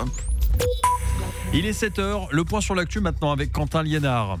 demain. Il est 7h, le point sur l'actu maintenant avec Quentin Liénard.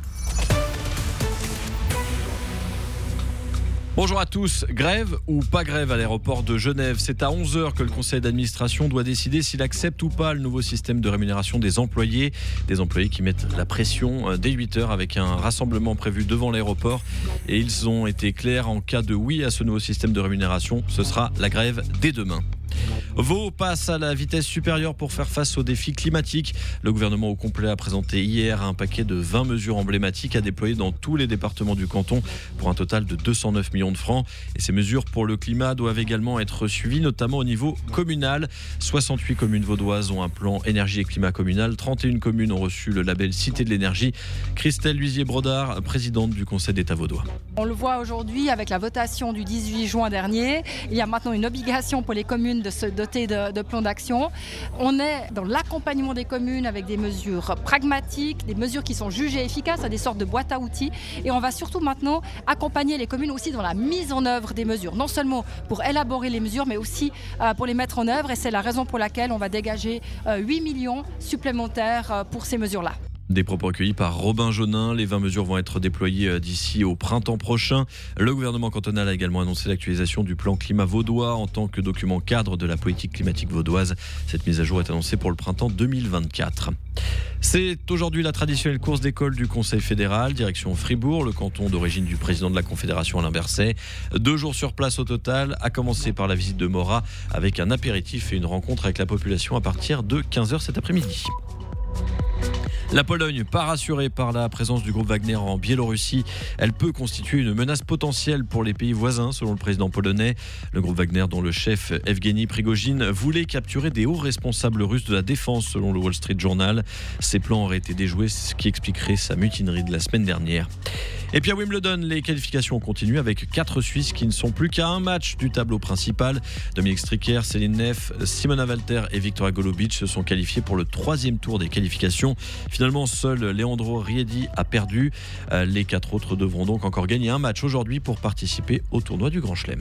Bonjour à tous. Grève ou pas grève à l'aéroport de Genève? C'est à 11h que le conseil d'administration doit décider s'il accepte ou pas le nouveau système de rémunération des employés. Des employés qui mettent la pression dès 8h avec un rassemblement prévu devant l'aéroport. Et ils ont été clairs, en cas de oui à ce nouveau système de rémunération, ce sera la grève dès demain. Vaud passe à la vitesse supérieure pour faire face aux défis climatiques. Le gouvernement au complet a présenté hier un paquet de 20 mesures emblématiques à déployer dans tous les départements du canton pour un total de 209 millions de francs. Et ces mesures pour le climat doivent également être suivies, notamment au niveau communal. 68 communes vaudoises ont un plan énergie et climat communal. 31 communes ont reçu le label Cité de l'énergie. Christelle Luisier-Brodard, présidente du Conseil d'État vaudois. On le voit aujourd'hui avec la votation du 18 juin dernier. Il y a maintenant une obligation pour les communes de se doter de plans d'action. On est dans l'accompagnement des communes avec des mesures pragmatiques, des mesures qui sont jugées efficaces, à des sortes de boîtes à outils. Et on va surtout maintenant accompagner les communes aussi dans la mise en œuvre des mesures. Non seulement pour élaborer les mesures, mais aussi pour les mettre en œuvre. Et c'est la raison pour laquelle on va dégager 8 millions supplémentaires pour ces mesures-là. Des propos recueillis par Robin Jaunin. Les 20 mesures vont être déployées d'ici au printemps prochain. Le gouvernement cantonal a également annoncé l'actualisation du plan climat vaudois en tant que document cadre de la politique climatique vaudoise. Cette mise à jour est annoncée pour le printemps 2024. C'est aujourd'hui la traditionnelle course d'école du Conseil fédéral, direction Fribourg, le canton d'origine du président de la Confédération Alain Berset. 2 jours sur place au total, à commencer par la visite de Mora avec un apéritif et une rencontre avec la population à partir de 15h cet après-midi. La Pologne, pas rassurée par la présence du groupe Wagner en Biélorussie. Elle peut constituer une menace potentielle pour les pays voisins, selon le président polonais. Le groupe Wagner, dont le chef Evgeny Prigojine, voulait capturer des hauts responsables russes de la défense, selon le Wall Street Journal. Ces plans auraient été déjoués, ce qui expliquerait sa mutinerie de la semaine dernière. Et puis à Wimbledon, les qualifications continuent avec 4 Suisses qui ne sont plus qu'à un match du tableau principal. Dominique Stricker, Céline Neff, Simona Walter et Victoria Golubic se sont qualifiés pour le 3e tour des qualifications. Finalement, seul Leandro Riedi a perdu. Les 4 autres devront donc encore gagner un match aujourd'hui pour participer au tournoi du Grand Chelem.